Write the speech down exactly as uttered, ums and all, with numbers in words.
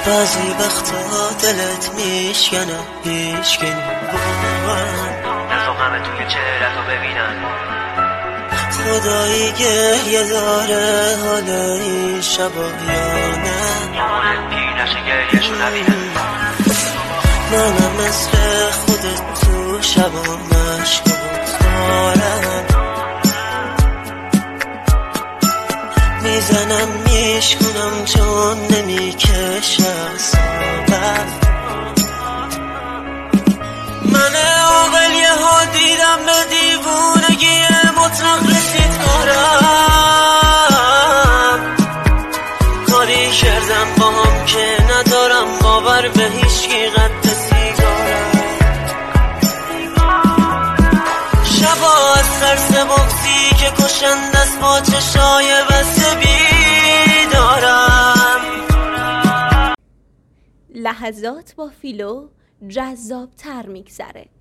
بعضی وقتا دلت میشکنه هیچ که نمی‌بارن نزا همه توی چهرتو ببینن خدایی گریه داره حال این شبا یا نه یا مهم پی نشه گریهشو نبینن منم مثل خودت تو شبا مشکوک دارم میزنم میشکنم چون نمیکشه صحبت من عاقل یه ها دیدم به دیوونگی مطلق رسید کارم کاری کردم با هم که ندارم باور به هیچکی قد سیگارم شبا از ترس بغضی که کشند است با چشای بسته بیدارم. لحظات با فیلو جذاب تر میگذره.